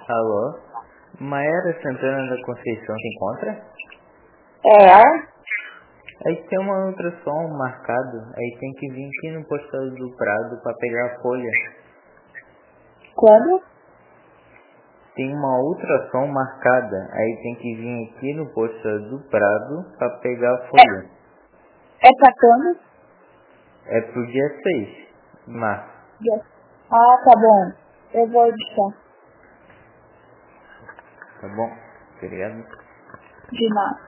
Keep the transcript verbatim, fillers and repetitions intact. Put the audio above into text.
Alô? Maiara Santana da Conceição se encontra? É. Aí tem uma ultrassom marcado, aí tem que vir aqui no Posto do Prado pra pegar a folha. Quando? Tem uma ultrassom marcada, aí tem que vir aqui no Posto do Prado pra pegar a folha. É, é pra quando? É pro dia seis de março. Ah, tá bom. Eu vou deixar. Tá bom? Obrigado. De nada.